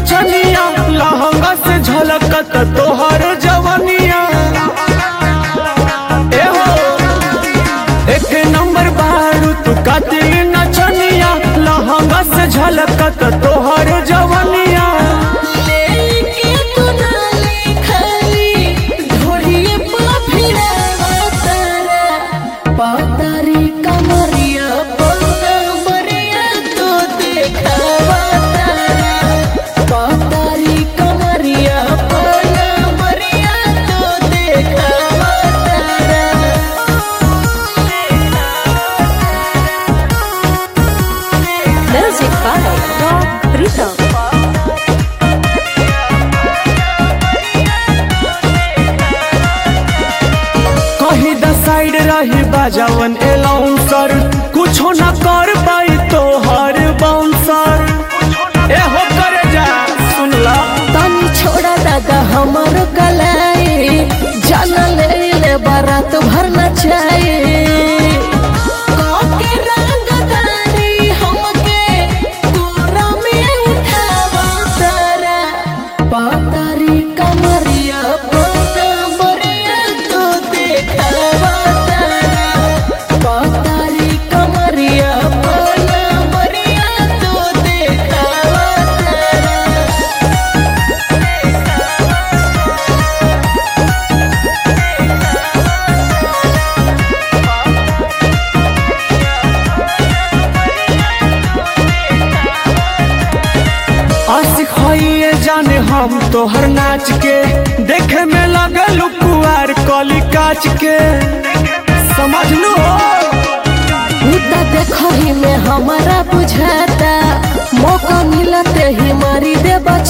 नचनिया लहंगा से झलकत तोहर जवनिया। एहो एक नंबर बारू तू कातिल नचनिया लहंगा से झलकत तोहर जवनिया। कहीं द साइड रही बाजावन एलाउंसर कुछो न कर पाई तो हर बाउंसर। ए हो करे जा सुन ला तनी छोड़ा दादा हमर गलाई जाना ले बारात भर नचाए। जाने हम तोहर नाच के देखे में लगल कुआर कली काच के समझ लो। देखो ही में हमारा बुझाता मौका मिलते ही मारी दे।